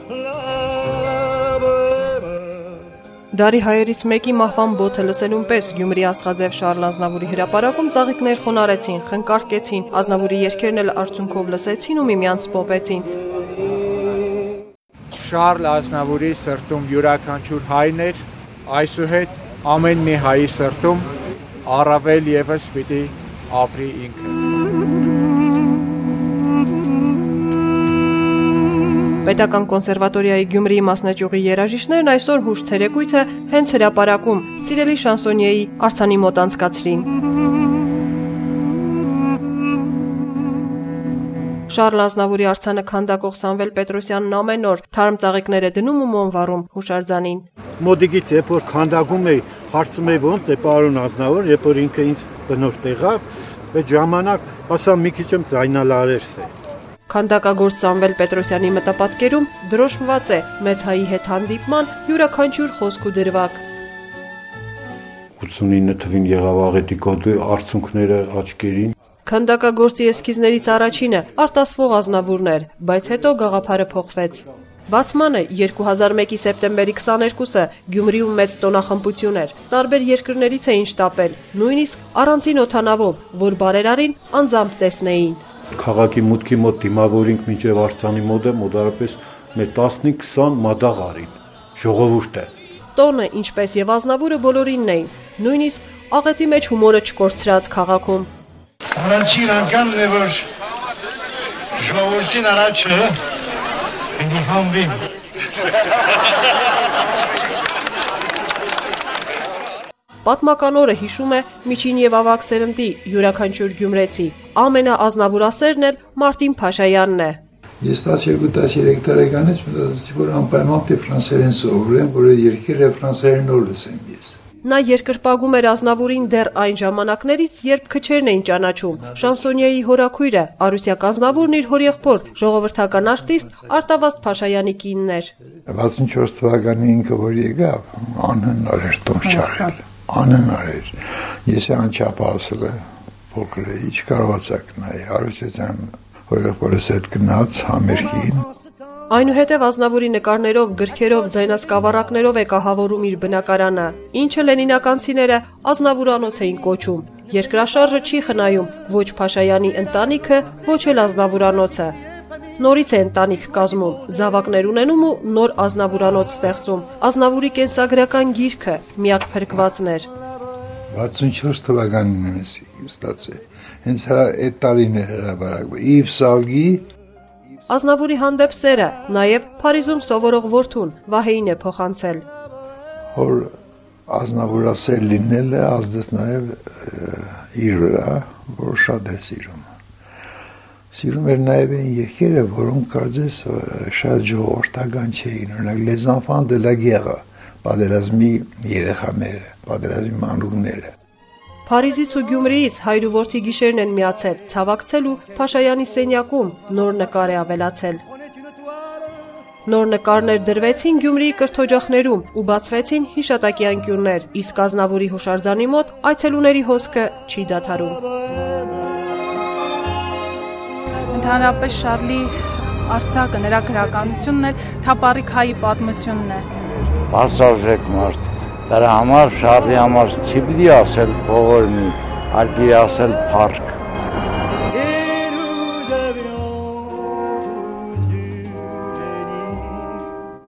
Դարի հայերից մեկի մահվան բոթը լսելուն պես Գյումրի Աստղաձև Շարլ Ազնավուրի հրապարակում ծաղիկներ խոնարեցին, խնկարկեցին, Ազնավուրի երգերն էլ արդյունքով լսեցին ու միմյանց պոպեցին։ Շարլ Ազնավուրի սրտում յուրաքանչյուր հայն էր, այսուհետ ամեն մի հայի սրտում առավել ևս պիտի ապրի ինքը։ Պետական կոնսերվատորիայի Գյումրիի մասնաճյուղի երաժիշտներն այսօր հուշ ցերեկույթը հենց հրապարակում սիրելի շանսոնիեի արձանի մոտ անցկացրին։ Շարլ Ազնավուրի արձանը քանդակող Սամվել Պետրոսյանն ամեն օր թարմ ծաղիկներ է դնում ու մոմ վառում հուշարձանին։ Մոդիկից երբ որ քանդակում էի, հարցում էի ոնց է պարոն Ազնավուր, երբ որ ինքը ինձ բնորդ եղավ, այդ ժամանակ ասա մի քիչ եմ ձայնալարերս է։ Քանդակագործ Սամվել Պետրոսյանի մտապատկերում դրոշմված է մեծ հայի հետ հանդիպման յուրաքանչյուր խոսք ու դրվագ։ 89 թվին եղավ աղետի գոտի արցունքները աչքերին։ Քանդակագործի էսքիզներից առաջինը արտասվող Ազնավուրն էր, բայց հետո գաղափարը փոխվեց։ Բացմանը 2001-ի սեպտեմբերի 22-ը Գյումրիում մեծ տոնախմբություն էր։ Տարբեր երկրներից էին շտապել, նույնիսկ առանձին օդանավով, որ բարերարին անձամբ տեսնեին։ Քաղաքի մուտքի մոտ դիմավորինք մինչև արձանի մոդը մոտարապես մեր 15-20 մադաղ արին, ժողովուրդ է։ Տոնը, ինչպես եւ Ազնավուրը բոլորինն էին, նույնիսկ աղետի մեջ հումորը չկորցրած քաղաքում։ Առաջին անգամն է, որ ժողովրդին առաջը պիտի համվին։ Պատմական օրը հիշում է միջին եւ ավագ սերնդի յուրաքանչյուր գյումրեցի, ամենաազնավուրասերն էլ Մարտին Փաշայանն է։ Ես 12-13 տարեկանից մտածեցի, որ անպայման պետք է ֆրանսերեն սովորեմ, որ երկիրը ֆրանսերենով լսեմ ես։ Նա երկրպագում էր Ազնավուրին դեռ այն ժամանակներից, երբ քչերն էին ճանաչում։ Շանսոնիեի հորաքույրը Արուսյակ Ազնավուրն իր հորեղբոր ժողովրդական արտիստ Արտավազդ Փաշայանի կինն էր։ 64 թվականի ինքը որ եկավ, անհնար էր տոն չարել, անհնար էր։ Ես անչափ ասել եմ, փոքր է, ինչ կարողացաք նայ, Արուսյական հորեղբորս հետ գնաց համերգին։ Այնուհետև Ազնավուրի նկարներով, գրքերով, ձայնասկավառակներով է կահավորում իր բնակարանը, ինչը լենինականցիները Ազնավուրանոց էին կոչում։ Երկրաշարժը չի խնայում ոչ Փաշայանի ընտանիքը, ոչ էլ Ազնավուրանոցը։ Նորից է ընտանիք կազմում, զավակներ ունենում ու նոր Ազնավուրանոց ստեղծում։ Ազնավուրի կենսագրական գիրքը միակ փրկվածն էր։ 64 թվականին ես ստացել։ Հենց այդ տարին էր հրաբարակվում։ Իվ Սալգի Ազնավուրի հանդեպ սերը նաև Փարիզում սովորող որդուն Վահեին է փոխանցել։ Որ Ազնավուրասեր լինելը ազդեց նաև իր վրա, որ շատ է սիրում։ Սիրում էր նաև այն երգերը, որոնք կարծես շատ ժողովրդական չէին, օրինակ Les enfants de la guerre, պատերազմի երեխաները, պատերազմի մանուկները։ Փարիզից ու Գյումրիից հայր ու որդի գիշերն են միացել, ցավակցել ու Փաշայանի սենյակում նոր նկար է ավելացել։ Նոր նկարներ դրվեցին Գյումրիի կրթօջախներում ու բացվեցին հիշատակի անկյուններ, իսկ Ազնավուրի հուշարձանի մոտ այցելուների հոսքը չի դադարում։ Ընդհանրապես Շարլի արձակը, նրա գրականությունն էլ թափառիկ հայի պատմությունն է։ Բարձրաժեք մարդ, դրա համար Շարլի համար չի պիտի ասել փողորմի, այլ պիտի ասել փառք։